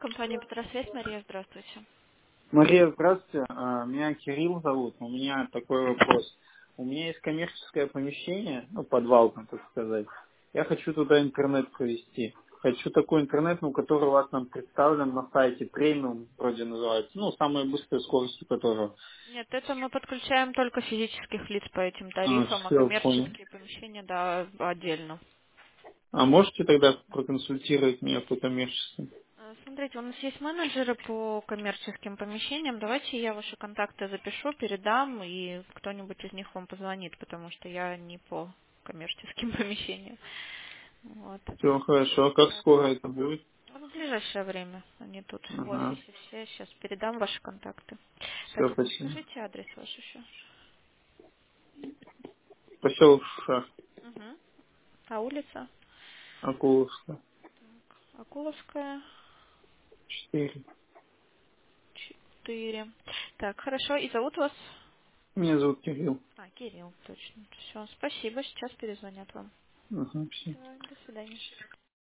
Компания Петросвязь, Мария, здравствуйте. Мария, здравствуйте. Меня Кирилл зовут. У меня такой вопрос. У меня есть коммерческое помещение, ну, подвал, там, так сказать. Я хочу туда интернет провести. Хочу такой интернет, ну, который у вас там представлен на сайте, премиум вроде называется. Ну, самая быстрая скорость у которого. Нет, это мы подключаем только физических лиц по этим тарифам, а Все, понял. коммерческие помещения, да, отдельно. А можете тогда проконсультировать меня по коммерческим? Смотрите, у нас есть менеджеры по коммерческим помещениям. Давайте я ваши контакты запишу, передам, и кто-нибудь из них вам позвонит, потому что я не по коммерческим помещениям. Вот. Все хорошо. А как Так. скоро это будет? В ближайшее время. Они тут в Ага. офисе все. Сейчас передам ваши контакты. Так, Все, спасибо. скажите адрес ваш еще. Поселок Шах, Угу. А улица? Акуловская, Акуловская, 4. 4. Так, хорошо. И зовут вас? Меня зовут Кирилл. Кирилл, точно. Все, спасибо. Сейчас перезвонят вам. Ага, все. Всё, до свидания.